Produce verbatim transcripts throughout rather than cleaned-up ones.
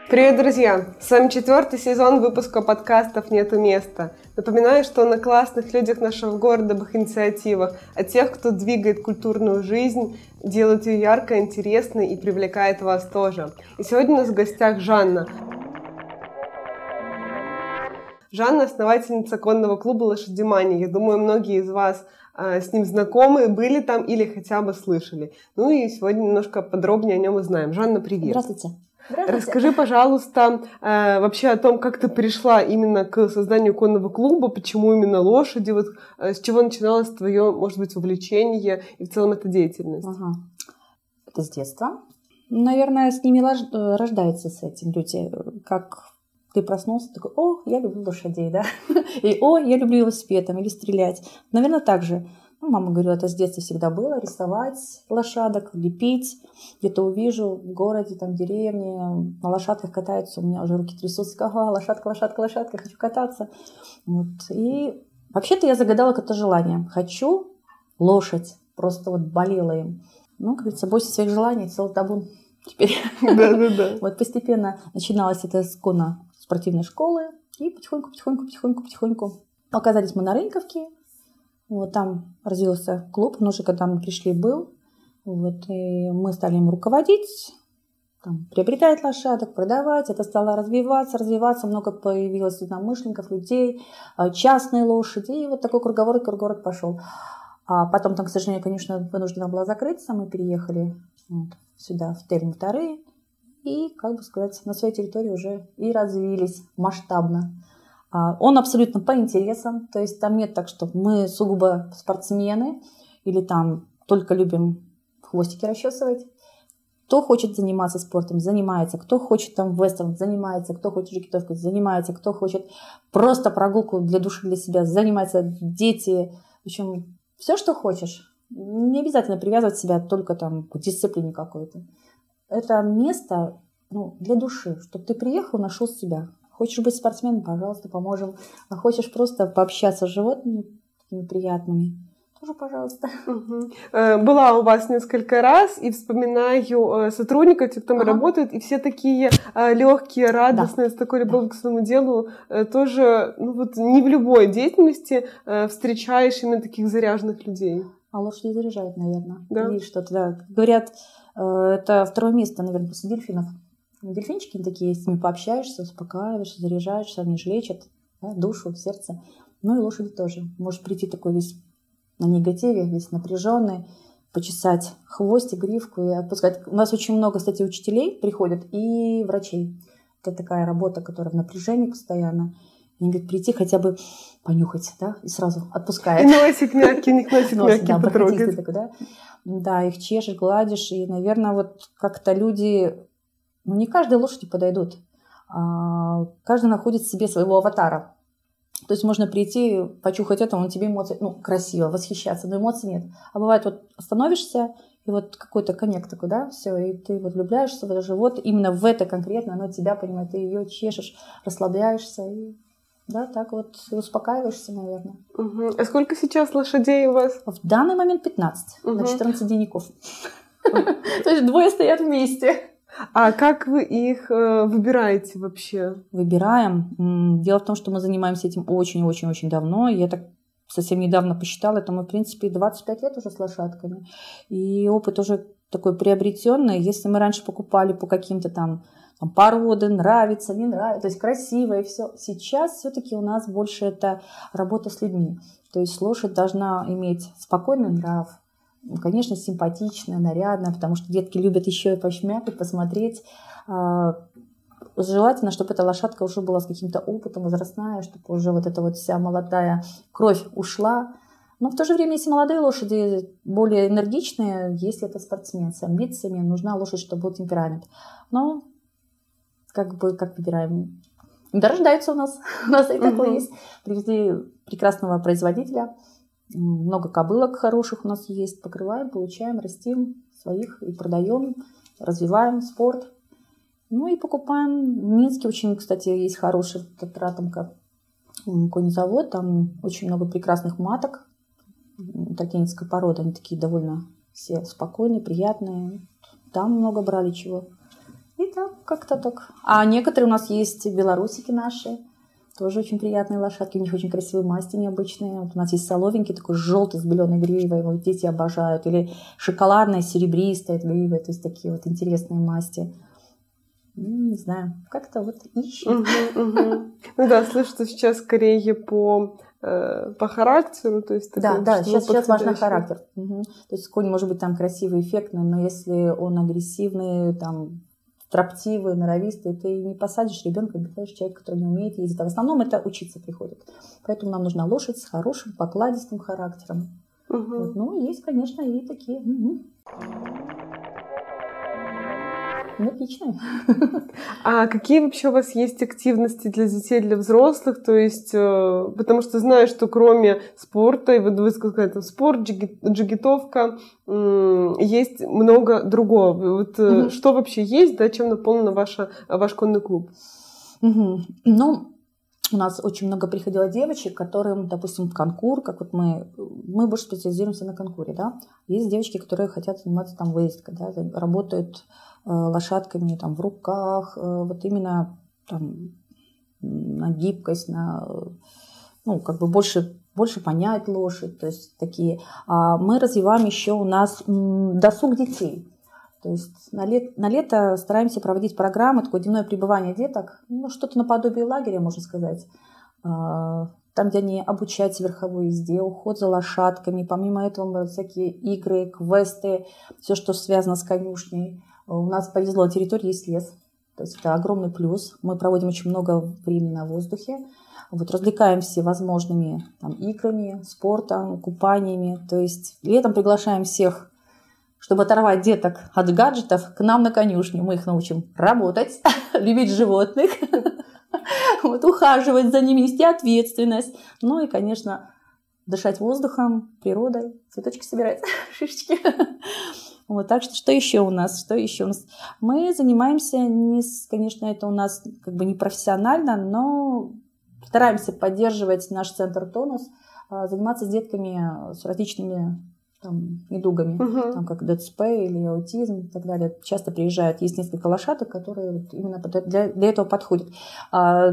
Привет, друзья! С вами четвертый сезон выпуска подкастов «Нету места». Напоминаю, что на классных людях нашего города, об их инициативах, о тех, кто двигает культурную жизнь, делает ее яркой, интересной и привлекает вас тоже. И сегодня у нас в гостях Жанна. Жанна – основательница конного клуба «Лошадимания». Я думаю, многие из вас э, с ним знакомы, были там или хотя бы слышали. Ну и сегодня немножко подробнее о нем узнаем. Жанна, привет! Здравствуйте! Здравствуйте. Расскажи, пожалуйста, э, вообще о том, как ты пришла именно к созданию конного клуба, почему именно лошади, вот, э, с чего начиналось твое, может быть, увлечение и в целом эта деятельность? Ага. Это с детства. Наверное, с ними рождаются с этим люди. Как ты проснулся, такой: о, я люблю лошадей, да? И о, я люблю велосипед там, или стрелять. Наверное, так же. Ну, мама говорила, это с детства всегда было, рисовать лошадок, лепить. Где-то увижу в городе, там, в деревне, на лошадках катаются, у меня уже руки трясутся, ага, лошадка, лошадка, лошадка, хочу кататься. Вот. И вообще-то я загадала какое-то желание. Хочу лошадь, просто вот болела им. Ну, как говорится, бойся своих желаний, целый табун. Теперь Да-да-да. Вот постепенно начиналось это с конно-спортивной школы, и потихоньку, потихоньку, потихоньку, потихоньку оказались мы на Рынковке. Вот там развился клуб, он уже когда мы пришли был. Вот, и мы стали им руководить, там, приобретать лошадок, продавать. Это стало развиваться, развиваться. Много появилось единомышленников, людей, частные лошади. И вот такой круговорот, круговорот пошел. А потом там, к сожалению, конечно, вынуждена была закрыться. Мы переехали вот сюда, в Тельму вторые. И, как бы сказать, на своей территории уже и развились масштабно. Он абсолютно по интересам, то есть там нет так, что мы сугубо спортсмены или там только любим хвостики расчесывать. Кто хочет заниматься спортом, занимается. Кто хочет там вестерн, занимается. Кто хочет жигитовкой, занимается. Кто хочет просто прогулку для души, для себя, занимается. Дети, в общем, все, что хочешь. Не обязательно привязывать себя только там к дисциплине какой-то. Это место, ну, для души, чтобы ты приехал, нашел себя. Хочешь быть спортсменом, пожалуйста, поможем. А хочешь просто пообщаться с животными, такими приятными, тоже пожалуйста. Угу. Была у вас несколько раз, и вспоминаю сотрудников, те, кто там ага. работает, и все такие легкие, радостные, да. с такой любовью да. к своему делу. Тоже, ну вот не в любой деятельности встречаешь именно таких заряженных людей. А лошади заряжают, наверное. Да. И что-то, да. Говорят, это второе место, наверное, после дельфинов. Дельфинчики такие, с ними пообщаешься, успокаиваешься, заряжаешься, они же лечат, да, душу, сердце. Ну и лошади тоже. Можешь прийти такой весь на негативе, весь напряженный, почесать хвостик, гривку и отпускать. У нас очень много, кстати, учителей приходят и врачей. Это такая работа, которая в напряжении постоянно. Они говорят, прийти хотя бы понюхать, да, и сразу отпускает. И носик мягкий, не носик мягкий, да, потрогать. Такой, да? Да, их чешешь, гладишь, и, наверное, вот как-то люди... Ну, не каждой лошади подойдут. Каждый находит в себе своего аватара. То есть можно прийти, почухать это, он тебе эмоции, ну, красиво, восхищаться, но эмоций нет. А бывает, вот остановишься, и вот какой-то коннект такой, да, все, и ты вот влюбляешься в это животное, именно в это конкретно, оно тебя понимает, ты ее чешешь, расслабляешься, и да, так вот успокаиваешься, наверное. Угу. А сколько сейчас лошадей у вас? В данный момент пятнадцать, угу. на четырнадцать денников. То есть двое стоят вместе. А как вы их э, выбираете вообще? Выбираем. Дело в том, что мы занимаемся этим очень-очень-очень давно. Я так совсем недавно посчитала, это мы, в принципе, двадцать пять лет уже с лошадками. И опыт уже такой приобретенный. Если мы раньше покупали по каким-то там, там породы, нравится, не нравится, то есть красиво и все. Сейчас все-таки у нас больше это работа с людьми. То есть лошадь должна иметь спокойный нрав. Конечно, симпатичная, нарядная, потому что детки любят еще и пошмякать, посмотреть. Желательно, чтобы эта лошадка уже была с каким-то опытом, возрастная, чтобы уже вот эта вот вся молодая кровь ушла. Но в то же время, если молодые лошади более энергичные, если это спортсмен с амбициями, нужна лошадь, чтобы был темперамент. Но как бы, как выбираем? Да, рождается у нас. У нас и такое есть. Привезли прекрасного производителя. Много кобылок хороших у нас есть. Покрываем, получаем, растим своих и продаем, развиваем спорт. Ну и покупаем. В Минске очень, кстати, есть хороший Татратомка конезавод. Там очень много прекрасных маток татенинской породы. Они такие довольно все спокойные, приятные. Там много брали чего. И так как-то так. А некоторые у нас есть белорусики наши, тоже очень приятные лошадки, у них очень красивые масти необычные. Вот у нас есть соловенький, такой желтый с беленой гривой, его дети обожают. Или шоколадная, серебристая грива, то есть такие вот интересные масти. Не знаю, как-то вот ищем. Угу, угу. Ну да, слышу, что сейчас скорее по, э, по характеру. То есть да, такой, да, сейчас, сейчас важен подходящий. характер. Угу. То есть конь может быть там красивый, эффектный, но если он агрессивный, там, строптивый, норовистый, ты не посадишь ребенка, обязательно человека, который не умеет ездить. А в основном это учиться приходит. Поэтому нам нужна лошадь с хорошим, покладистым характером. Угу. Вот. Ну, есть, конечно, и такие. Угу. Отлично. А какие вообще у вас есть активности для детей, для взрослых? То есть, э, потому что знаю, что кроме спорта, и вот вы сказали, там, спорт, джиги, джигитовка, э, есть много другого. Вот, э, угу. Что вообще есть, да, чем наполнен ваша, ваш конный клуб? Угу. Ну, у нас очень много приходило девочек, которым, допустим, конкур, как вот мы, мы больше специализируемся на конкуре, да. Есть девочки, которые хотят заниматься там выездкой, да, работают лошадками там в руках, вот именно там на гибкость, на, ну, как бы больше, больше понять лошадь, то есть такие. А мы развиваем еще у нас досуг детей. То есть на, лет, на лето стараемся проводить программы, такое дневное пребывание деток, ну, что-то наподобие лагеря, можно сказать. Там, где они обучаются верховой езде, уход за лошадками, помимо этого всякие игры, квесты, все, что связано с конюшней. У нас повезло, на территории есть лес, то есть это огромный плюс. Мы проводим очень много времени на воздухе, вот, развлекаемся всевозможными там, играми, спортом, купаниями. То есть летом приглашаем всех, чтобы оторвать деток от гаджетов, к нам на конюшню. Мы их научим работать, любить животных, вот, ухаживать за ними, нести ответственность. Ну и, конечно, дышать воздухом, природой, цветочки собирать, шишечки. Вот, так что что еще у нас? Что еще у нас? Мы занимаемся, не, конечно, это у нас как бы не профессионально, но стараемся поддерживать наш центр «Тонус», заниматься с детками с различными там, недугами, uh-huh. там, как ДЦП или аутизм и так далее. Часто приезжают, есть несколько лошадок, которые вот именно для, для этого подходят. А,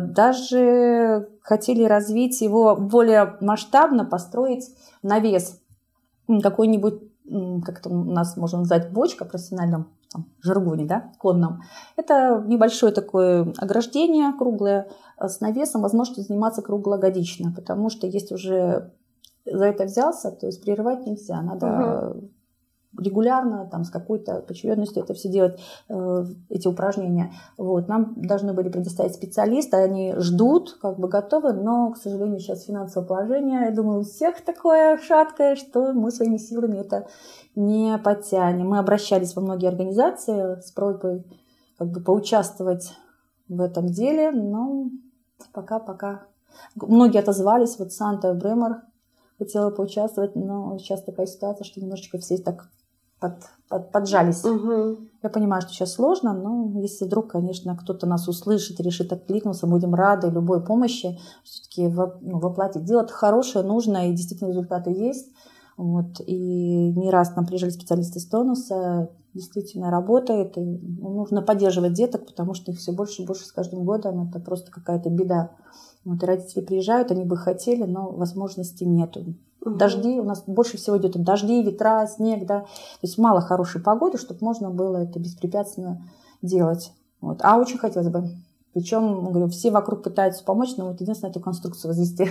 даже хотели развить его более масштабно, построить навес какой-нибудь, как это у нас можно назвать, бочка в профессиональном там, жаргоне, да, конном. Это небольшое такое ограждение круглое с навесом, возможно заниматься круглогодично, потому что есть уже за это взялся, то есть прерывать нельзя, надо угу. регулярно, там, с какой-то поочередностью это все делать, э, эти упражнения. Вот. Нам должны были предоставить специалисты, они ждут, как бы готовы, но, к сожалению, сейчас финансовое положение, я думаю, у всех такое шаткое, что мы своими силами это не подтянем. Мы обращались во многие организации с просьбой как бы поучаствовать в этом деле, но пока-пока. Многие отозвались, вот Санта Бремер хотела поучаствовать, но сейчас такая ситуация, что немножечко все так под, под, поджались. Угу. Я понимаю, что сейчас сложно, но если вдруг, конечно, кто-то нас услышит и решит откликнуться, будем рады любой помощи. Все-таки ну, воплотить. Дело-то хорошее, нужное, и действительно результаты есть. Вот. И не раз нам приезжали специалисты из Тонуса, действительно работает. И нужно поддерживать деток, потому что их все больше и больше с каждым годом. Это просто какая-то беда. Вот, и родители приезжают, они бы хотели, но возможности нету. Угу. Дожди, у нас больше всего идет дожди, ветра, снег, да. То есть мало хорошей погоды, чтобы можно было это беспрепятственно делать. Вот. А очень хотелось бы. Причем, говорю, все вокруг пытаются помочь, но вот единственное, эту конструкцию возвести.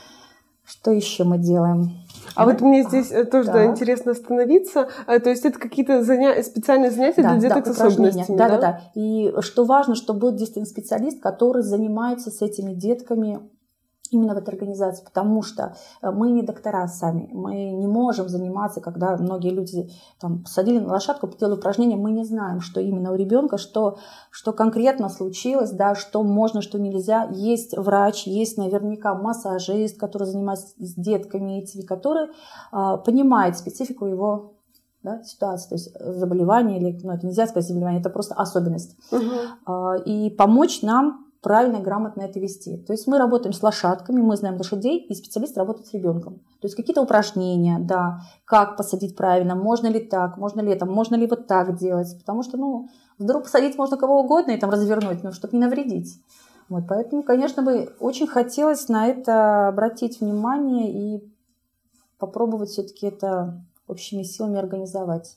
Что еще мы делаем? А да? Вот мне здесь а, тоже да. Да, интересно остановиться. А, то есть это какие-то заня... специальные занятия да, для деток да, с особенностями? Да, да, да, да. И что важно, что был действительно специалист, который занимается с этими детками именно в этой организации, потому что мы не доктора сами, мы не можем заниматься, когда многие люди там, посадили на лошадку, делали упражнения, мы не знаем, что именно у ребенка, что, что конкретно случилось, да, что можно, что нельзя. Есть врач, есть наверняка массажист, который занимается с детками этими, который а, понимает специфику его да, ситуации, то есть заболевание, или, ну, это нельзя сказать заболевание, это просто особенность. Угу. А, и помочь нам правильно и грамотно это вести. То есть мы работаем с лошадками, мы знаем лошадей, и специалист работает с ребенком. То есть какие-то упражнения, да, как посадить правильно, можно ли так, можно ли это, можно ли вот так делать. Потому что, ну, вдруг посадить можно кого угодно и там развернуть, но чтобы не навредить. Вот, поэтому, конечно, бы очень хотелось на это обратить внимание и попробовать все-таки это общими силами организовать.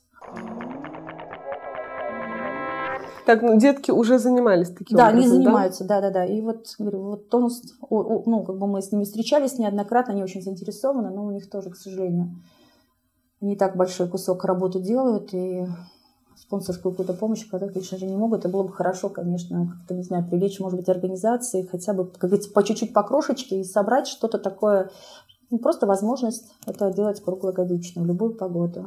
Так, ну детки уже занимались таким да, образом, они занимаются, да? да-да-да. И вот, говорю, вот тонус, ну, как бы мы с ними встречались неоднократно, они очень заинтересованы, но у них тоже, к сожалению, не так большой кусок работы делают, и спонсорскую какую-то помощь оказать, конечно же, не могут. Это было бы хорошо, конечно, как-то, не знаю, привлечь, может быть, организации, хотя бы, как говорится, по чуть-чуть, по крошечке, и собрать что-то такое, ну, просто возможность это делать круглогодично, в любую погоду.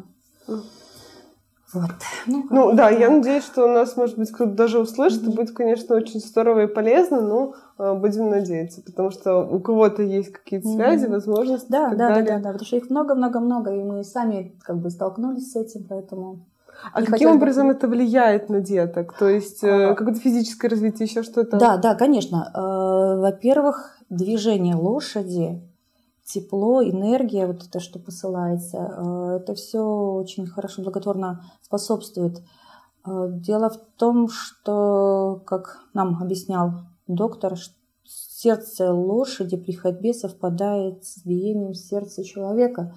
Вот. Ну, ну да, так. Я надеюсь, что у нас, может быть, кто-то даже услышит, mm-hmm. и будет, конечно, очень здорово и полезно, но э, будем надеяться, потому что у кого-то есть какие-то связи, mm-hmm. возможности да, и так да, далее. Да, да, да, потому что их много-много-много, и мы сами как бы столкнулись с этим, поэтому... А каким образом бы... это влияет на деток? То есть э, какое-то физическое развитие, еще что-то? Да, да, конечно. Э, во-первых, движение лошади, тепло, энергия, вот это, что посылается, это все очень хорошо, благотворно способствует. Дело в том, что, как нам объяснял доктор, сердце лошади при ходьбе совпадает с биением сердца человека.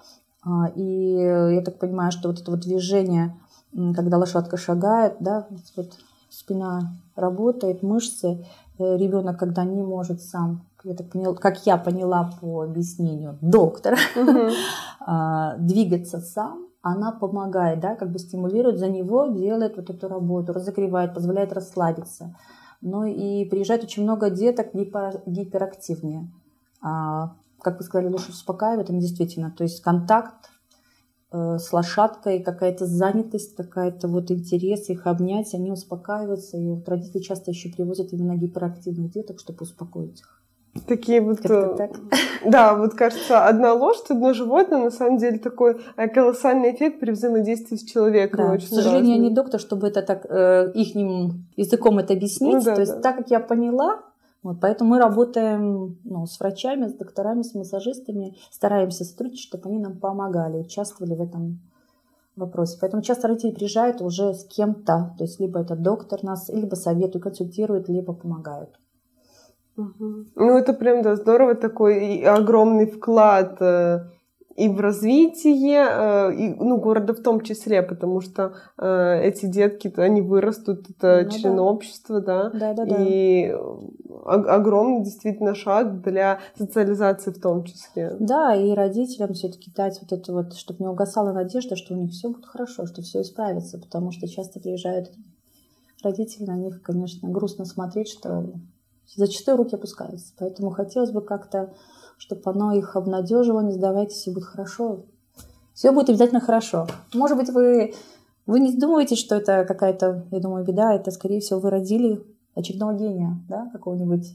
И я так понимаю, что вот это вот движение, когда лошадка шагает, да, вот спина работает, мышцы, ребенок, когда не может сам, я так поняла, как я поняла по объяснению доктора, uh-huh. двигаться сам, она помогает, да, как бы стимулирует за него, делает вот эту работу, разогревает, позволяет расслабиться. Ну и приезжает очень много деток гипер, гиперактивнее. А, как вы сказали, лошадь успокаивает, они действительно, то есть контакт э, с лошадкой, какая-то занятость, какая-то вот интерес, их обнять, они успокаиваются. И вот родители часто еще привозят именно гиперактивных деток, чтобы успокоить их. Такие вот, так. Да, вот кажется, одна лошадь, одно животное, на самом деле такой колоссальный эффект при взаимодействии с человеком. Да. Очень к сожалению, разный. Я не доктор, чтобы это так э, ихним языком это объяснить. Ну, да, То есть, да. так как я поняла, вот, поэтому мы работаем ну, с врачами, с докторами, с массажистами, стараемся сотрудничать, чтобы они нам помогали, участвовали в этом вопросе. Поэтому часто родители приезжают уже с кем-то, то есть либо это доктор нас, либо советует, консультирует, либо помогают. Угу. Ну, это прям, да, здорово, такой огромный вклад э, и в развитие, э, и, ну, города в том числе, потому что э, эти детки, они вырастут, это ну, члены да. общества, да, да, да, и да. огромный действительно шаг для социализации в том числе. Да, и родителям все-таки дать вот это вот, чтобы не угасала надежда, что у них все будет хорошо, что все исправится, потому что часто приезжают родители, на них, конечно, грустно смотреть, что зачастую руки опускаются. Поэтому хотелось бы как-то, чтобы оно их обнадеживало, не сдавайтесь, все будет хорошо. Все будет обязательно хорошо. Может быть, вы, вы не думаете, что это какая-то, я думаю, беда. Это, скорее всего, вы родили очередного гения, да, какого-нибудь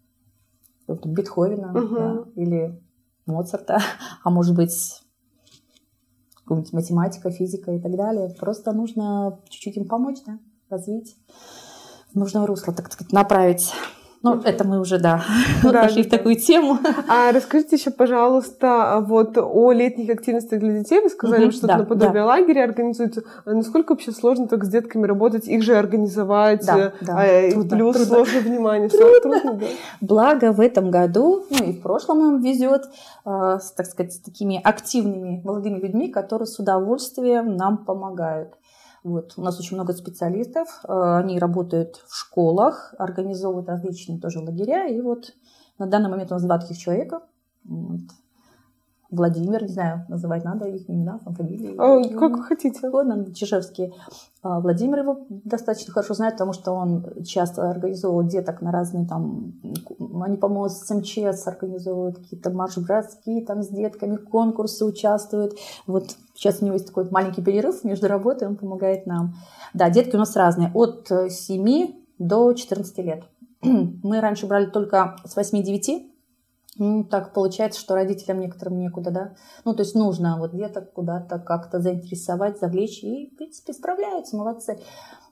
Бетховена, угу. да, или Моцарта, а может быть, какого-нибудь математика, физика и так далее. Просто нужно чуть-чуть им помочь, да, развить. Нужно русло, так сказать, направить. Ну, это мы уже, да, да нашли да, в такую да. тему. А расскажите еще, пожалуйста, вот о летних активностях для детей. Вы сказали, mm-hmm, что да, наподобие да. лагеря организуется. Насколько вообще сложно так с детками работать, их же организовать? Да, да. А, трудно, плюс трудно. Сложное внимание. Трудно. Трудно, да. Благо в этом году, ну и в прошлом нам везет, э, с, так сказать, с такими активными молодыми людьми, которые с удовольствием нам помогают. Вот. У нас очень много специалистов, они работают в школах, организовывают различные тоже лагеря. И вот на данный момент у нас два таких человека. Вот. Владимир, не знаю, называть надо их имена, фамилии. А, как вы хотите. Угодно, Чижевский. Владимир его достаточно хорошо знает, потому что он часто организовывал деток на разные там... Они, по-моему, с МЧС организовывают какие-то марш-броски там с детками, конкурсы участвуют. Вот сейчас у него есть такой маленький перерыв между работой, он помогает нам. Да, детки у нас разные, от семи до четырнадцати лет. Мы раньше брали только с восьми-девяти. Ну, так получается, что родителям некоторым некуда, да. Ну, то есть нужно вот где-то куда-то как-то заинтересовать, завлечь. И, в принципе, справляются, молодцы.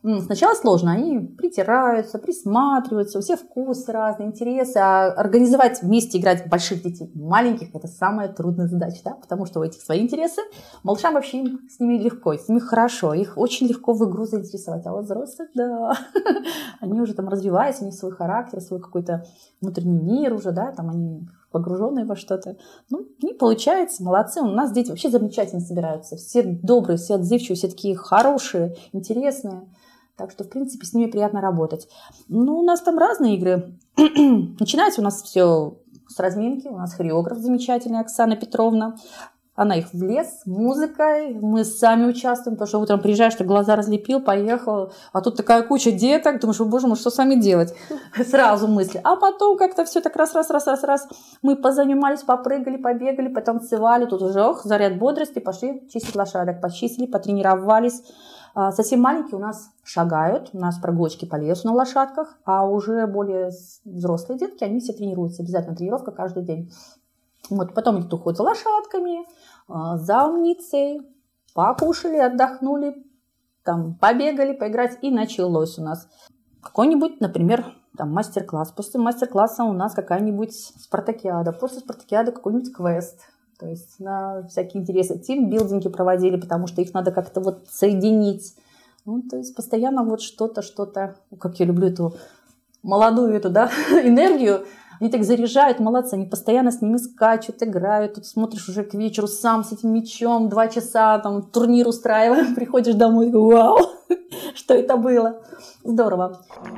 Сначала сложно, они притираются, присматриваются, у всех вкусы разные, интересы, а организовать вместе играть больших детей, маленьких, это самая трудная задача, да, потому что у этих свои интересы, малышам вообще им с ними легко, с ними хорошо, их очень легко в игру заинтересовать, а вот взрослых, да, они уже там развиваются, у них свой характер, свой какой-то внутренний мир уже, да, там они погруженные во что-то, ну, не получается, молодцы, у нас дети вообще замечательно собираются, все добрые, все отзывчивые, все такие хорошие, интересные. Так что, в принципе, с ними приятно работать. Ну, у нас там разные игры. Начинается у нас все с разминки. У нас хореограф замечательный Оксана Петровна. Она их в лес, музыкой. Мы сами участвуем, потому что утром приезжаешь, ты глаза разлепил, поехал. А тут такая куча деток. Думаешь, о, боже мой, что с вами делать? Сразу мысли. А потом как-то все так раз-раз-раз-раз-раз. Мы позанимались, попрыгали, побегали, потанцевали. Тут уже ох, заряд бодрости. Пошли чистить лошадок. Почистили, потренировались. Совсем маленькие у нас шагают, у нас прогулочки по лесу на лошадках, а уже более взрослые детки, они все тренируются, обязательно тренировка каждый день. Вот, потом они уходят за лошадками, за умницей, покушали, отдохнули, там, побегали, поиграть, и началось у нас какой-нибудь, например, там, мастер-класс. После мастер-класса у нас какая-нибудь спартакиада, после спартакиады какой-нибудь квест. То есть на всякие интересы. Тимбилдинги проводили, потому что их надо как-то вот соединить. Ну, то есть постоянно вот что-то, что-то, как я люблю эту молодую эту, да, энергию. Они так заряжают, молодцы, они постоянно с ними скачут, играют. Тут смотришь уже к вечеру сам с этим мячом, два часа там турнир устраиваем, приходишь домой, вау, что это было. Здорово.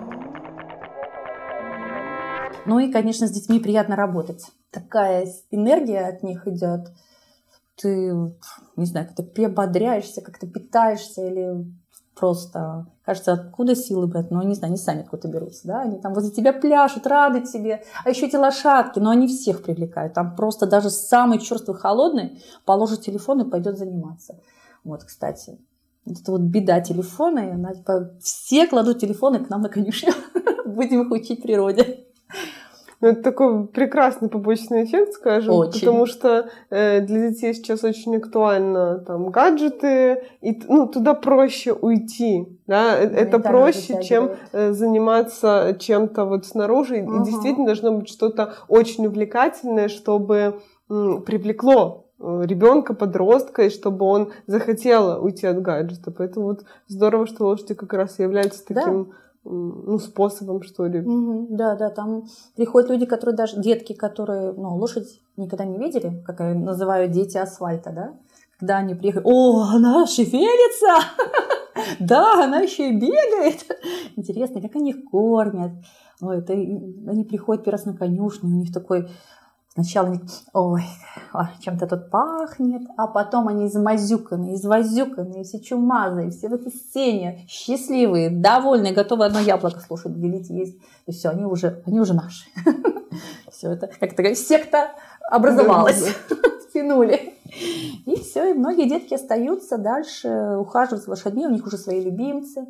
Ну и, конечно, с детьми приятно работать. Такая энергия от них идет. Ты, не знаю, как-то приободряешься, как-то питаешься или просто... Кажется, откуда силы брать? Ну, не знаю, они сами откуда берутся, да? Они там возле тебя пляшут, рады тебе. А еще эти лошадки, но они всех привлекают. Там просто даже самый черствый, холодный положит телефон и пойдет заниматься. Вот, кстати, вот это вот беда телефона. Она, типа, все кладут телефоны к нам на конюшню. Будем их учить природе. Ну, это такой прекрасный побочный эффект, скажем, очень. Потому что э, для детей сейчас очень актуально там гаджеты, и ну, туда проще уйти, да, это проще, чем э, заниматься чем-то вот снаружи, угу. И действительно должно быть что-то очень увлекательное, чтобы м, привлекло ребенка, подростка, и чтобы он захотел уйти от гаджета. Поэтому вот здорово, что лошади как раз являются таким... Да. Ну, способом, что ли. Угу, да, да, там приходят люди, которые даже, детки, которые, ну, лошадь никогда не видели, как я называю дети асфальта, да, когда они приехали, о, она шевелится, да, она еще и бегает, интересно, как они их кормят, ой, это, они приходят первый раз на конюшню, у них такой, сначала они, ой, чем-то тут пахнет, а потом они измазюканные, извозюканные, все чумазые, все в этой сцене, счастливые, довольные, готовы одно яблоко слушать, делить, есть. И все, они уже, они уже наши. Все это, как такая секта образовалась, тянули. И все, и многие детки остаются дальше, ухаживают за лошадьми, у них уже свои любимцы.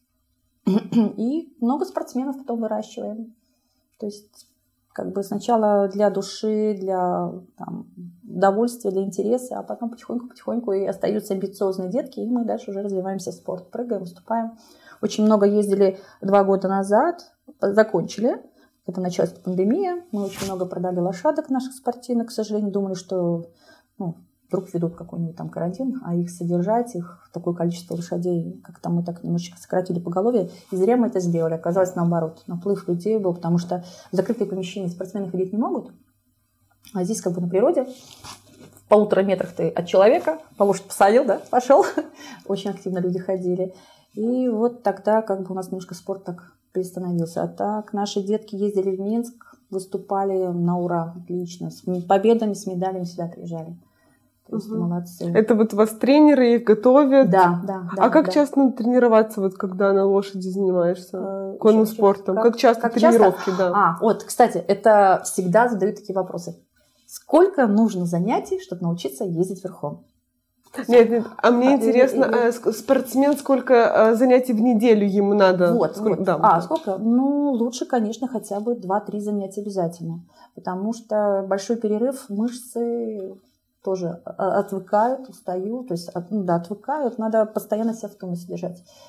И много спортсменов потом выращиваем. То есть как бы сначала для души, для там, удовольствия, для интереса, а потом потихоньку-потихоньку и остаются амбициозные детки, и мы дальше уже развиваемся в спорт, прыгаем, выступаем. Очень много ездили два года назад, закончили, это началась пандемия, мы очень много продали лошадок наших спортивных, к сожалению, думали, что ну, вдруг ведут какой-нибудь там карантин, а их содержать, их такое количество лошадей, как-то мы так немножечко сократили поголовье, и зря мы это сделали. Оказалось, наоборот, наплыв людей был, потому что в закрытые помещения спортсмены ходить не могут, а здесь как бы на природе, в полутора метрах ты от человека, по лошадь посадил, да, пошел, очень активно люди ходили. И вот тогда как бы у нас немножко спорт так приостановился. А так наши детки ездили в Минск, выступали на ура, отлично, с победами, с медалями сюда приезжали. То есть, угу. Молодцы. Это вот вас тренеры их готовят? Да, да. А да, как да. часто надо тренироваться, вот когда на лошади занимаешься э, конным сейчас, спортом? Как, как часто как тренировки, часто? Да. А, вот, кстати, это всегда задают такие вопросы. Сколько нужно занятий, чтобы научиться ездить верхом? Нет, нет, а мне а, интересно, или, или... спортсмен, сколько занятий в неделю ему надо? Вот, сколько, вот. Да, а, вот. сколько? Ну, лучше, конечно, хотя бы два-три занятия обязательно, потому что большой перерыв, мышцы тоже отвыкают, устают, то есть, ну да, отвыкают, надо постоянно себя в тонусе держать.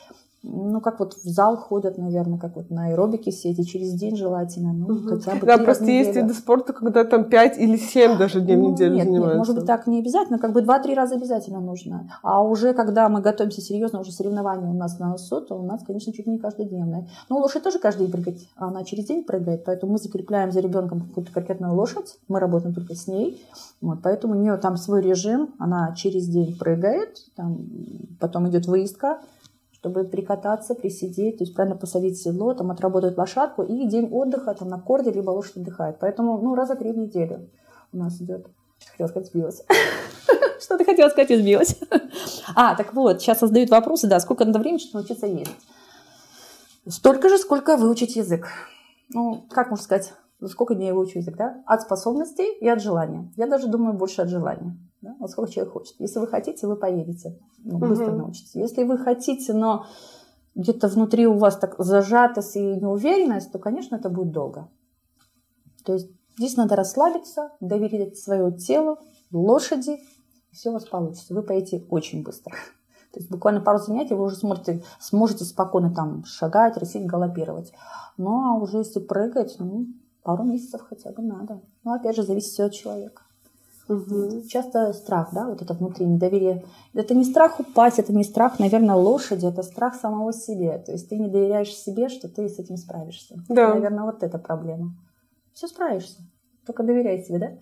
Ну, как вот в зал ходят, наверное, как вот на аэробике все эти через день желательно. Ну, угу. хотя бы да, просто есть виды спорта, когда там пять или семь даже дней ну, в неделю нет, занимаются. Нет, может быть, так не обязательно, как бы два-три раза обязательно нужно. А уже когда мы готовимся серьезно, уже соревнования у нас на носу, то у нас, конечно, чуть не каждодневные. Но лошадь тоже каждый день прыгает, а она через день прыгает, поэтому мы закрепляем за ребенком какую-то конкретную лошадь, мы работаем только с ней, вот, поэтому у нее там свой режим, она через день прыгает, там, потом идет выездка, чтобы прикататься, присидеть, то есть правильно посадить седло, там отработать лошадку, и день отдыха там на корде, либо лошадь отдыхает. Поэтому, ну, раза три в неделю у нас идет. Что хотела сказать, сбилась. Что ты хотела сказать, и сбилась. А, так вот, сейчас создают вопросы, да, сколько надо времени, чтобы научиться ездить? Столько же, сколько выучить язык. Ну, как можно сказать, сколько дней я выучу язык, да? От способностей и от желания. Я даже думаю, больше от желания. Да? Вот сколько человек хочет. Если вы хотите, вы поедете. Ну, быстро угу. научитесь. Если вы хотите, но где-то внутри у вас так зажатость и неуверенность, то, конечно, это будет долго. То есть здесь надо расслабиться, доверить свое тело, лошади, и все у вас получится. Вы поедете очень быстро. То есть буквально пару занятий вы уже сможете, сможете спокойно там шагать, рысить, галопировать. Ну, а уже если прыгать, ну, пару месяцев хотя бы надо. Ну, опять же, зависит все от человека. Угу. Часто страх, да, вот это внутреннее доверие. Это не страх упасть, это не страх, наверное, лошади, это страх самого себе. То есть ты не доверяешь себе, что ты с этим справишься. Да. Наверное, вот эта проблема. Все справишься, только доверяй себе, да?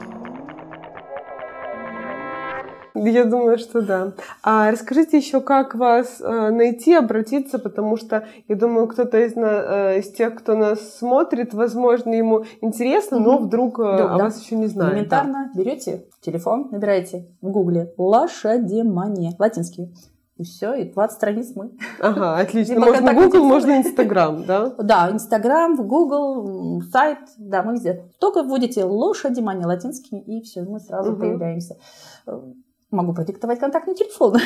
Я думаю, что да. А расскажите еще, как вас э, найти, обратиться, потому что, я думаю, кто-то из, э, из тех, кто нас смотрит, возможно, ему интересно, но вдруг э, да, о да. вас еще не знает. Элементарно да. берете телефон, набираете в гугле «лошадемания», латинский. И все, и двадцать страниц мы. Ага, отлично. Можно Google, можно Instagram, да? Да, Instagram, Google, сайт, да, мы везде. Только вводите «лошадемания» латинский, и все, мы сразу угу. появляемся. Могу продиктовать контактный телефон.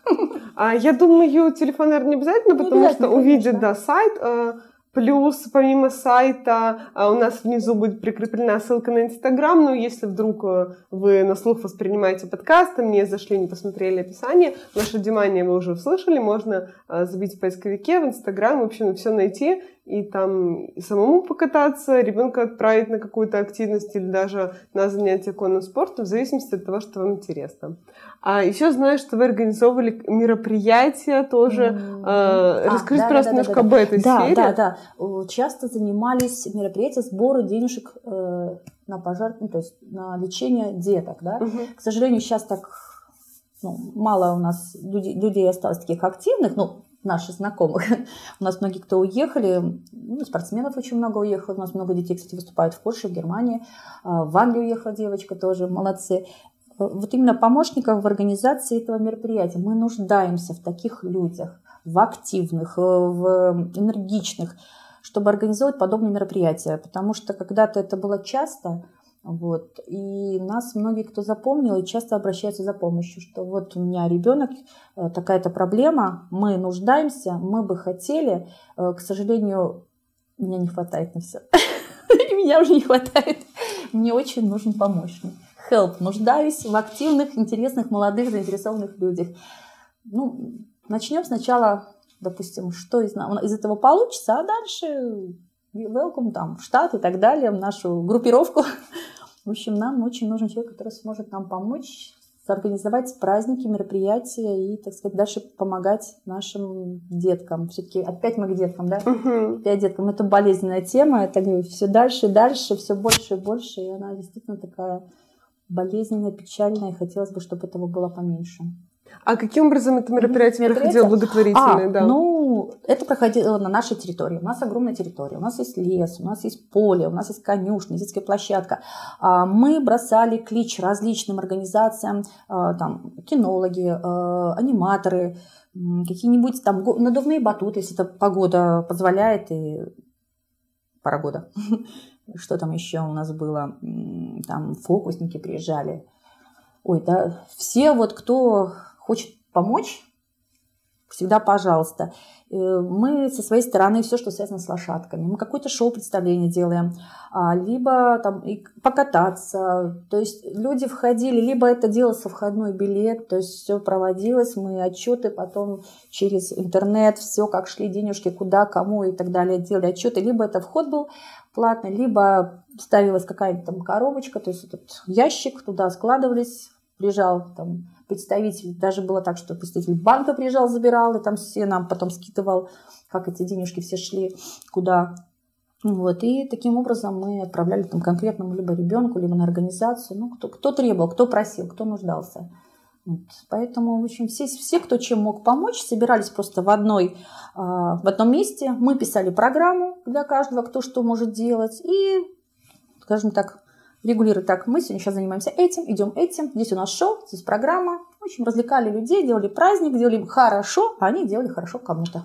А я думаю, телефон, наверное, не обязательно, не потому обязательно, что увидит да, сайт. Плюс, помимо сайта, у нас внизу будет прикреплена ссылка на Инстаграм. Ну, если вдруг вы на слух воспринимаете подкасты, мне зашли, не посмотрели описание, наше внимание вы уже услышали, можно забить в поисковике, в Инстаграм, в общем, все найти. И там и самому покататься, ребенка отправить на какую-то активность или даже на занятие конным спортом, в зависимости от того, что вам интересно. А еще знаю, что вы организовывали мероприятия тоже. Mm-hmm. А, расскажите, а, да, просто да, немножко да, да, об этой да, сфере. Да, да, да. Часто занимались мероприятия сбора денежек э, на пожар, ну, то есть на лечение деток. Да? Mm-hmm. К сожалению, сейчас так ну, мало у нас людей, людей осталось таких активных, ну, наших знакомых. У нас многие, кто уехали, ну, спортсменов очень много уехало. У нас много детей, кстати, выступают в Польше, в Германии. В Англию уехала девочка тоже, молодцы. Вот именно помощников в организации этого мероприятия. Мы нуждаемся в таких людях, в активных, в энергичных, чтобы организовать подобные мероприятия. Потому что когда-то это было часто, вот, и нас многие кто запомнил и часто обращаются за помощью, что вот у меня ребенок, такая-то проблема, мы нуждаемся, мы бы хотели, к сожалению, меня не хватает на все. И меня уже не хватает. Мне очень нужен помощник. Help. Нуждаюсь в активных, интересных, молодых, заинтересованных людях. Ну, начнем сначала, допустим, что из, из этого получится, а дальше welcome там, в штат и так далее, в нашу группировку. В общем, нам очень нужен человек, который сможет нам помочь организовать праздники, мероприятия и, так сказать, дальше помогать нашим деткам. Все-таки опять мы к деткам, да? Uh-huh. Опять деткам. Это болезненная тема, это все дальше и дальше, все больше и больше, и она действительно такая болезненная, печальная, и хотелось бы, чтобы этого было поменьше. А каким образом это мероприятие проходило благотворительное? А, да. Ну, это проходило на нашей территории. У нас огромная территория. У нас есть лес, у нас есть поле, у нас есть конюшня, детская площадка. Мы бросали клич различным организациям, там, кинологи, аниматоры, какие-нибудь там надувные батуты, если это погода позволяет, и пора года. Что там еще у нас было? Там фокусники приезжали. Ой, да, все вот, кто хочет помочь, всегда пожалуйста. Мы со своей стороны все, что связано с лошадками. Мы какое-то шоу-представление делаем, либо там покататься. То есть люди входили, либо это делался входной билет, то есть все проводилось, мы отчеты потом через интернет, все, как шли денежки, куда, кому и так далее, делали отчеты. Либо это вход был платный, либо ставилась какая-то там коробочка, то есть этот ящик, туда складывались, приезжал там представитель, даже было так, что представитель банка приезжал, забирал, и там все нам потом скидывал, как эти денежки все шли, куда. Вот. И таким образом мы отправляли там конкретному либо ребенку, либо на организацию, ну, кто, кто требовал, кто просил, кто нуждался. Вот. Поэтому, в общем, все, все, кто чем мог помочь, собирались просто в, одной, в одном месте. Мы писали программу для каждого, кто что может делать, и, скажем так, регулировать. Так, мы сегодня сейчас занимаемся этим, идем этим. Здесь у нас шоу, здесь программа. В общем, развлекали людей, делали праздник, делали им хорошо, а они делали хорошо кому-то.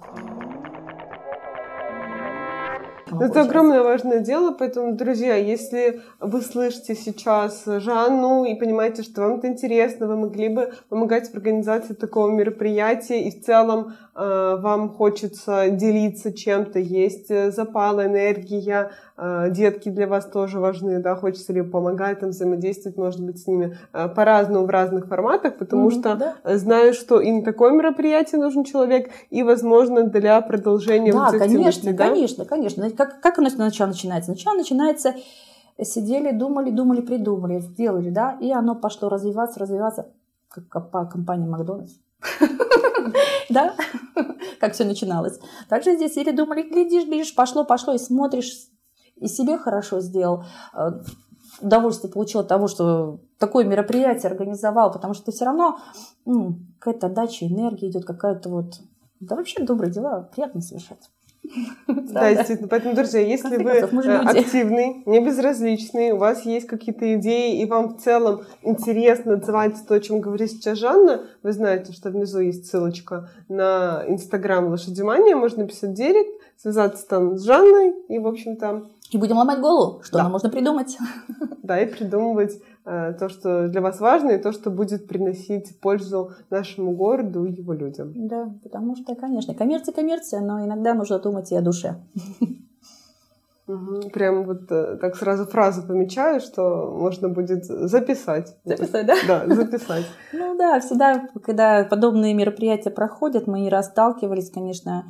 Это огромное важное дело, поэтому, друзья, если вы слышите сейчас Жанну и понимаете, что вам это интересно, вы могли бы помогать в организации такого мероприятия, и в целом э, вам хочется делиться чем-то, есть запал, энергия, э, детки для вас тоже важны, да, хочется ли помогать, там, взаимодействовать, может быть, с ними э, по-разному в разных форматах, потому mm-hmm, что да. знаю, что и на такое мероприятие нужен человек, и, возможно, для продолжения да, вот этих конечно, активностей, да? конечно, конечно. Как, как у нас сначала начинается? Сначала начинается, сидели, думали, думали, придумали, сделали, да, и оно пошло развиваться, развиваться, как по компании Макдональдс. Да, как все начиналось. Также здесь или думали, глядишь, глядишь, пошло, пошло, и смотришь, и себе хорошо сделал, удовольствие получил от того, что такое мероприятие организовал, потому что все равно какая-то отдача энергии идет, какая-то вот, да вообще добрые дела приятно совершать. Да, да, действительно. Поэтому, друзья, если вы активный, не безразличный, у вас есть какие-то идеи, и вам в целом интересно отзываться то, о чем говорит сейчас Жанна, вы знаете, что внизу есть ссылочка на Инстаграм Лошадимания, можно писать директ, связаться там с Жанной, и, в общем-то... И будем ломать голову, что да. нам можно придумать. Да, и придумывать э, то, что для вас важно, и то, что будет приносить пользу нашему городу и его людям. Да, потому что, конечно, коммерция, коммерция, но иногда нужно думать и о душе. Угу. Прям вот э, так сразу фразу помечаю, что можно будет записать. Записать, да? Да, записать. Ну да, всегда, когда подобные мероприятия проходят, мы не раз сталкивались, конечно,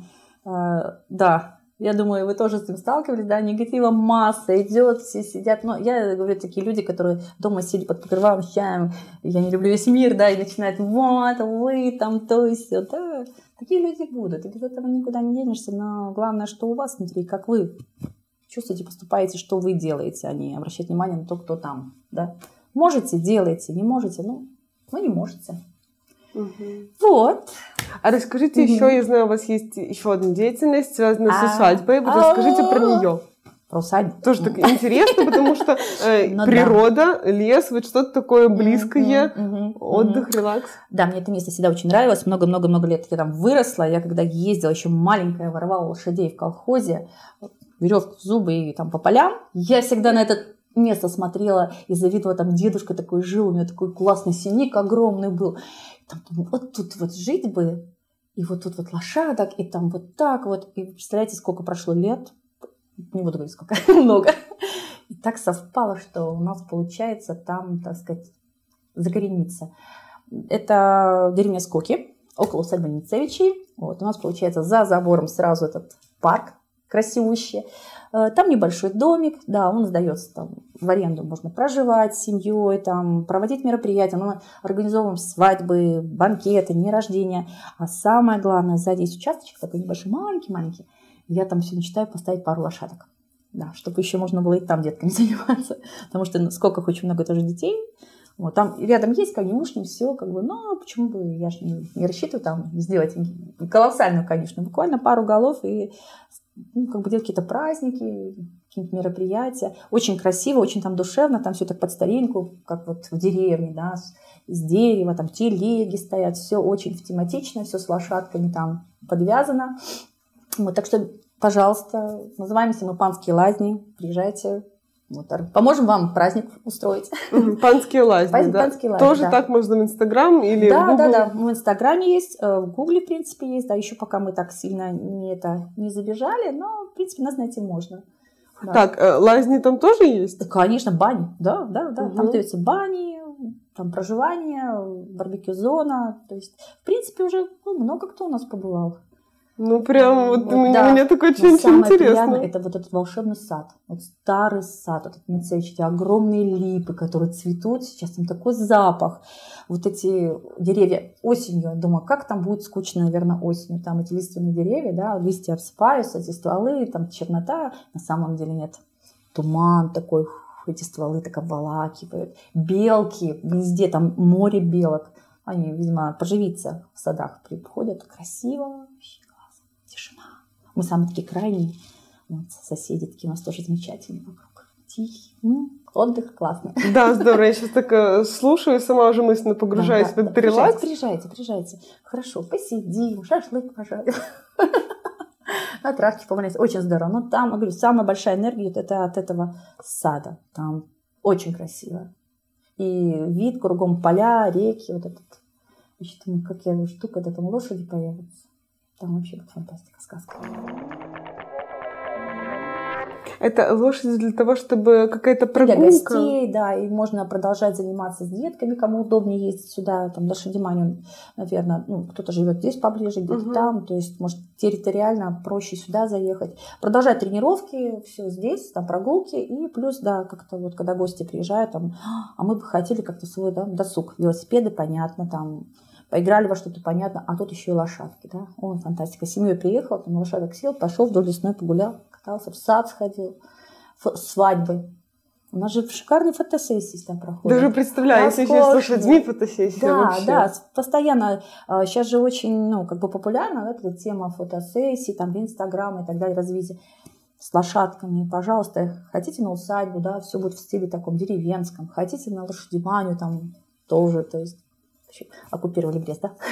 да. Я думаю, вы тоже с этим сталкивались, да, негатива масса идет, все сидят. Но я говорю, такие люди, которые дома сидят под покрывалом, чаем, я не люблю весь мир, да, и начинают, вот, вы там, то и все, да. Такие люди будут, и без этого никуда не денешься, но главное, что у вас внутри, как вы чувствуете, поступаете, что вы делаете, а не обращать внимание на то, кто там, да. Можете, делайте, не можете, ну, ну не можете. Угу. Вот. А расскажите угу. еще, я знаю, у вас есть еще одна деятельность, связанная с усадьбой. Вот расскажите про нее. Про усадьбу. Тоже так интересно, потому что природа, лес, вот что-то такое близкое, отдых, релакс. Да, мне это место всегда очень нравилось. Много-много-много лет я там выросла. Я когда ездила, еще маленькая, воровала лошадей в колхозе, веревку в зубы и там по полям, я всегда на этот место смотрела и завидовала, там дедушка такой жил, у него такой классный синик огромный был. Там, вот тут вот жить бы, и вот тут вот лошадок, и там вот так вот. И представляете, сколько прошло лет? Не буду говорить, сколько, много. И так совпало, что у нас получается там, так сказать, закорениться. Это деревня Скоки, около усадьбы Ницевичей. Вот, у нас получается за забором сразу этот парк красивущий. Там небольшой домик, да, он сдается там в аренду, можно проживать с семьей, там, проводить мероприятия, мы организовываем свадьбы, банкеты, дни рождения. А самое главное, сзади есть участочек такой небольшой, маленький-маленький. Я там все мечтаю поставить пару лошадок, да, чтобы еще можно было и там детками заниматься, потому что сколько очень много тоже детей. Вот, там рядом есть конюшни, все, как бы, но почему бы, я же не, не рассчитываю там сделать колоссальную конюшню, буквально пару голов и ну, как бы делать какие-то праздники, какие-то мероприятия. Очень красиво, очень там душевно, там все так под старинку, как вот в деревне, да, из дерева, там телеги стоят, все очень тематично, все с лошадками там подвязано. Вот, так что, пожалуйста, называемся мы Панские лазни, приезжайте, Вот, поможем вам праздник устроить. Панские лазни, Пан, да? Панские лазни, Тоже да. так можно в Инстаграм или да, в Google? Да, да, да. В Инстаграме есть, в Гугле, в принципе, есть. Да, еще пока мы так сильно не, это, не забежали, но, в принципе, нас найти можно. Да. Так, лазни там тоже есть? Да, конечно, бани, да, да, да. Угу. Там даются бани, там проживание, барбекю-зона. То есть, в принципе, уже ну, много кто у нас побывал. Ну, прям вот, вот у да. меня такое что-нибудь самое интересное. приятное, это вот этот волшебный сад. Вот старый сад, вот эти огромные липы, которые цветут. Сейчас там такой запах. Вот эти деревья осенью, я думаю, как там будет скучно, наверное, осенью. Там эти лиственные деревья, да, листья обсыпаются, эти стволы, там чернота. На самом деле нет. Туман такой, эти стволы так обволакивают. Белки, везде там море белок. Они, видимо, поживиться в садах приходят. Красиво. Тишина. Мы самые такие крайние. Вот, соседи такие у нас тоже замечательные вокруг. Тихий. Ну, отдых классный. Да, здорово. Я сейчас так э, слушаю и сама уже мысленно погружаюсь да, да, в этот да, релакс. Приезжайте, приезжайте. Хорошо, посидим, шашлык пожарим. На травке помоляться. Очень здорово. Но там, я говорю, самая большая энергия это от этого сада. Там очень красиво. И вид кругом поля, реки. Вот этот. Я думаю, как я жду, когда там лошади появятся. Там вообще будет фантастика, сказка. Это лошади для того, чтобы какая-то прогулка? Для гостей, да, и можно продолжать заниматься с детками, кому удобнее ездить сюда. Там лошадиманию, наверное, ну, кто-то живет здесь поближе, где-то угу. там, то есть, может, территориально проще сюда заехать. Продолжать тренировки, все здесь, там прогулки, и плюс, да, как-то вот, когда гости приезжают, там, а мы бы хотели как-то свой, да, досуг. Велосипеды, понятно, там, поиграли во что-то, понятно, а тут еще и лошадки, да, ой, фантастика. Семьей приехал, там, лошадок сел, пошел вдоль лесной, погулял, катался, в сад сходил, в свадьбы. У нас же шикарные фотосессии там проходят. Даже представляю, если еще с лошадьми фотосессия да, вообще. Да, постоянно. Сейчас же очень, ну, как бы популярна да, эта тема фотосессий, там, Инстаграма и так далее, развития. С лошадками, пожалуйста, хотите на усадьбу, да, все будет в стиле таком деревенском, хотите на лошадиманию, там, тоже, то есть, оккупировали Брест, да?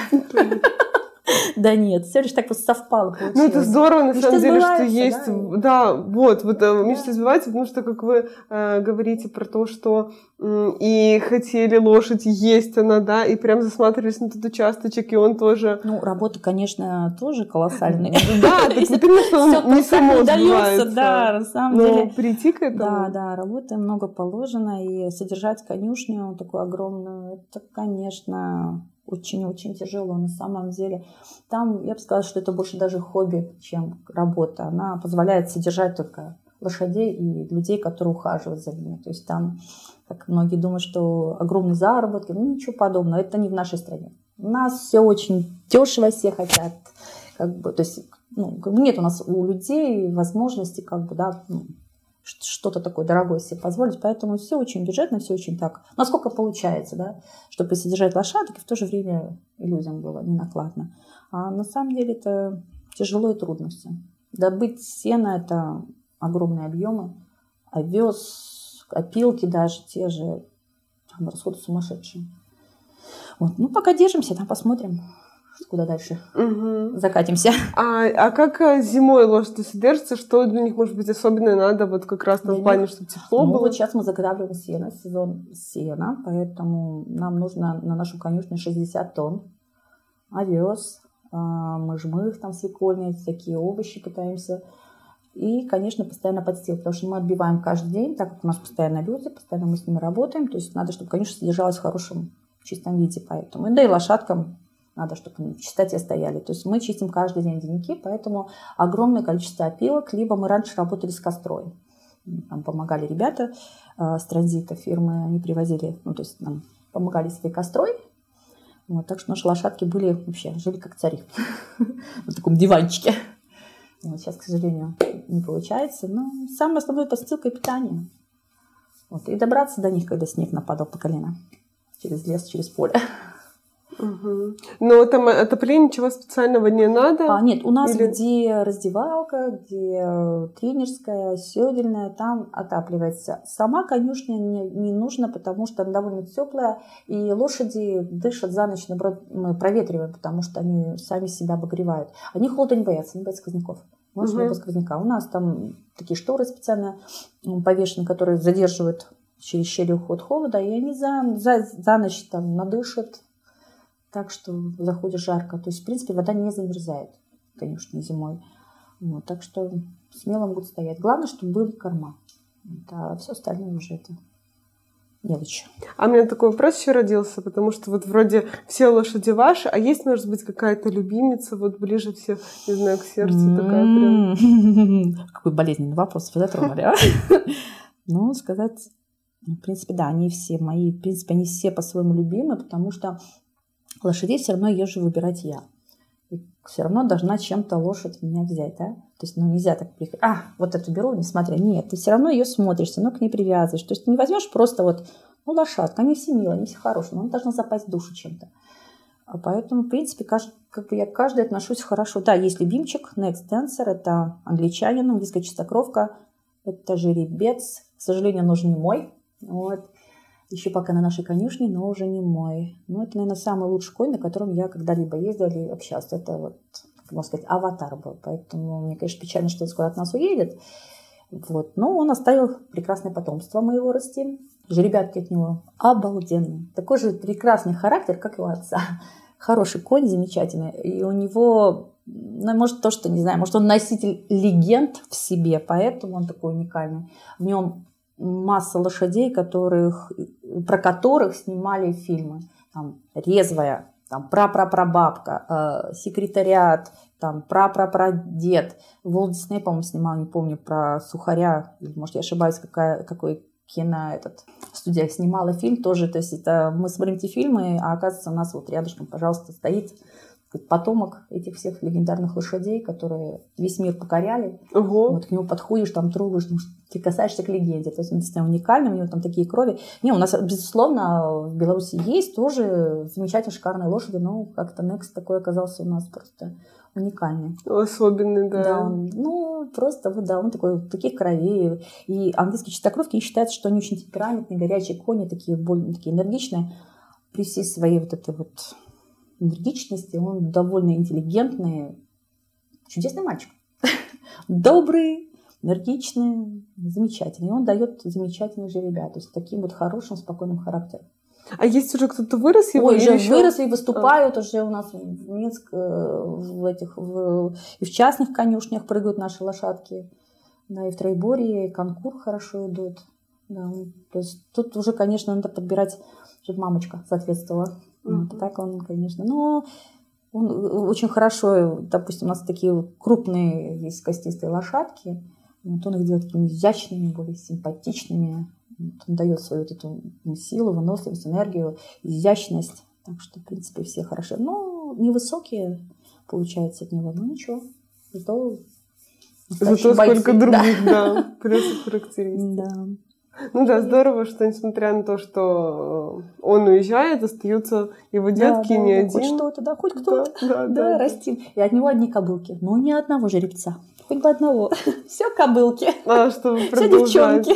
Да нет, все лишь так вот совпало получилось. Ну, это здорово, на самом деле, что есть... Да, вот, вот мечта сбывается, потому что, как вы говорите про то, что и хотели лошадь, есть она, да, и прям засматривались на этот участочек, и он тоже... Ну, работа, конечно, тоже колоссальная. Да, так вот именно, что он не само сбывается. Да, на самом деле. Но прийти к этому... Да, да, работы много положено, и содержать конюшню такую огромную, это, конечно... Очень-очень тяжело на самом деле. Там, я бы сказала, что это больше даже хобби, чем работа. Она позволяет содержать только лошадей и людей, которые ухаживают за ними. То есть там, как многие думают, что огромные заработки, ну ничего подобного. Это не в нашей стране. У нас все очень дешево, все хотят. Как бы, то есть ну, нет у нас у людей возможности как бы, да, ну, что-то такое дорогое себе позволить, поэтому все очень бюджетно, все очень так, насколько получается, да, чтобы содержать лошадок, и в то же время и людям было не накладно. А на самом деле это тяжело и трудно все. Добыть сено – это огромные объемы, овес, опилки даже те же, там расходы сумасшедшие. Вот. Ну, пока держимся, там посмотрим, куда дальше угу. закатимся. А, а как зимой лошади содержатся? Что для них, может быть, особенное надо? Вот как раз там в плане, чтобы тепло ну, было? Вот сейчас мы заготавливаем сено, сезон сена, поэтому нам нужно на нашу конюшню шестьдесят тонн. Овес, мыжмых, там свекольные, всякие овощи пытаемся. И, конечно, постоянно подстил, потому что мы отбиваем каждый день, так как у нас постоянно люди, постоянно мы с ними работаем. То есть надо, чтобы конюшня содержалась в хорошем, чистом виде. Поэтому. Да и лошадкам надо, чтобы они в чистоте стояли. То есть мы чистим каждый день денники, поэтому огромное количество опилок. Либо мы раньше работали с кострой. Нам помогали ребята э, с транзита фирмы, они привозили, ну то есть нам помогали с этой кострой. Вот, так что наши лошадки были вообще, жили как цари. На таком диванчике. Сейчас, к сожалению, не получается. Но самое основное подстилка и питание. Вот, и добраться до них, когда снег нападал по колено. Через лес, через поле. Угу. Но там отопление ничего специального не надо? А, нет, у нас Или... где раздевалка, где тренерская, седельная, там отапливается. Сама конюшня не, не нужна, потому что она довольно теплая, и лошади дышат за ночь, наоборот, мы проветриваем, потому что они сами себя обогревают. Они холода не боятся, не боятся сквозняков. Может Мгм. ли сквозняка. У нас там такие шторы специально м, повешены, которые задерживают через щели уход холода, и они за, за, за ночь там надышат, так что заходит жарко. То есть, в принципе, вода не замерзает, конечно, зимой. Вот, так что смело могут стоять. Главное, чтобы были корма. Да, все остальное уже это мелочи. А у меня такой вопрос еще родился, потому что вот вроде все лошади ваши, а есть, может быть, какая-то любимица, вот ближе всех, не знаю, к сердцу такая прям? Какой болезненный вопрос вы затронули, а? Ну, сказать, в принципе, да, они все мои, в принципе, они все по-своему любимы, потому что лошадей все равно езжу выбирать я. И все равно должна чем-то лошадь меня взять, да? То есть, ну, нельзя так приехать, а, вот эту беру, не смотря. Нет, ты все равно ее смотришь, все равно к ней привязываешь. То есть, ты не возьмешь просто вот, ну, лошадка, они все милые, они все хорошие, но она должна запасть в душу чем-то. А поэтому, в принципе, кажд, как бы я к каждой отношусь хорошо. Да, есть любимчик, Next Dancer, это англичанин, английская чистокровка, это жеребец, к сожалению, он уже не мой, вот. Еще пока на нашей конюшне, но уже не мой. Ну, это, наверное, самый лучший конь, на котором я когда-либо ездила или общалась. Это, вот, можно сказать, аватар был. Поэтому мне, конечно, печально, что он скоро от нас уедет. Вот. Но он оставил прекрасное потомство, мы его растим. Жеребятки от него обалденные. Такой же прекрасный характер, как и у отца. Хороший конь, замечательный. И у него, ну, может, то, что, не знаю, может, он носитель легенд в себе, поэтому он такой уникальный. В нем масса лошадей, которых, про которых снимали фильмы. Там резвая, там прапрапрабабка, э, секретариат, там прапрапрадед. Волт Дисней, по-моему, снимал, не помню, про сухаря, или, может, я ошибаюсь, какая, какой кино этот студия снимала фильм тоже. То есть это мы смотрим эти фильмы, а оказывается, у нас вот рядышком, пожалуйста, стоит потомок этих всех легендарных лошадей, которые весь мир покоряли. Ого. Вот к нему подходишь, там трогаешь, ну, прикасаешься к легенде. То есть он действительно уникальный, у него там такие крови. Не, у нас, безусловно, в Беларуси есть тоже замечательно шикарные лошади, но как-то Next такой оказался у нас просто уникальный. Особенный, да. Да, он, ну, просто, вот, да, он такой, таких кровей. И английские чистокровки, и считается, что они очень темпераментные, горячие кони, такие, более, такие энергичные. При всей своей вот этой вот энергичности, он довольно интеллигентный, чудесный мальчик. Добрый, энергичный, замечательный. И он дает замечательные жеребят, то есть таким вот хорошим, спокойным характером. А есть уже кто-то вырос его? Ой, уже еще... выросли и выступают, а. уже у нас в Минск, в этих, в, и в частных конюшнях прыгают наши лошадки, да, и в Троеборье, и конкур хорошо идут. Да, то есть тут уже, конечно, надо подбирать, чтобы мамочка соответствовала. Mm-hmm. Вот, так он, конечно, но он очень хорошо, допустим, у нас такие крупные есть костистые лошадки, вот он их делает такими изящными, более симпатичными, вот он дает свою вот эту силу, выносливость, энергию, изящность, так что, в принципе, все хороши. Но невысокие, получается, от него, но ничего, зато Зато бойцы. Сколько других, да, да плюсов характеристик. Да. Ну да, здорово, что несмотря на то, что он уезжает, остаются его детки, да, не да, один. Хоть что-то, да, хоть кто-то. Да, да, да, да, растим. И от него одни кобылки. Но ни одного жеребца. Хоть бы одного. Все кобылки. А, чтобы Все девчонки.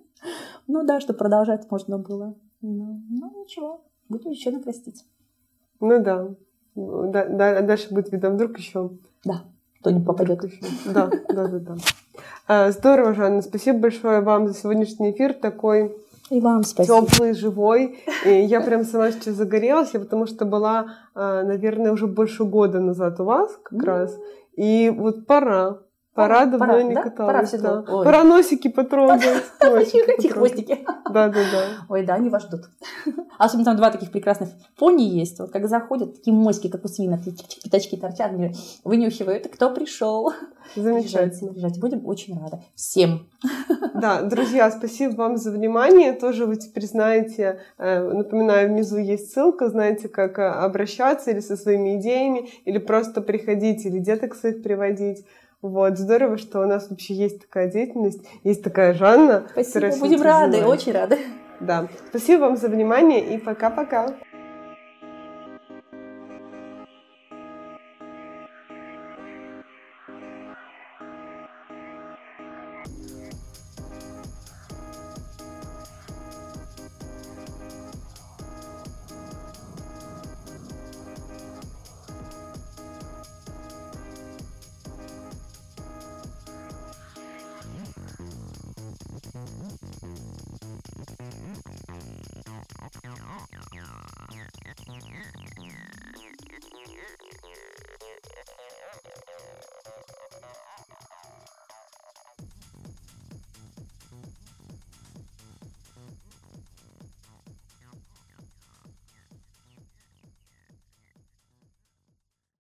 Ну да, чтобы продолжать можно было. Ну, ну ничего, буду еще накрастить. Ну да. да, да дальше будет видно, вдруг еще. Да, кто-нибудь попадет. Да, да, да, да. Здорово, Жанна, спасибо большое вам за сегодняшний эфир, такой и вам спасибо. Теплый, живой. И я прям сама сейчас загорелась, потому что была, наверное, уже больше года назад у вас как mm-hmm. раз. И вот пора. Пора, пора давно пора, не да? каталась. Пора, да. пора носики потрогать. Эти хвостики. Да, да, да. Ой, да, они вас ждут. Особенно там два таких прекрасных пони есть. Вот как заходят, такие моськи, как у свинок, пятачки торчат, вынюхивают. Кто пришел? Замечательно. Приезжайте, будем очень рады. Всем. Да, друзья, спасибо вам за внимание. Тоже вы теперь знаете, напоминаю, внизу есть ссылка, знаете, как обращаться или со своими идеями, или просто приходить, или деток своих приводить. Вот, здорово, что у нас вообще есть такая деятельность, есть такая Жанна. Спасибо, будем рады, очень рады. Да, спасибо вам за внимание и пока-пока.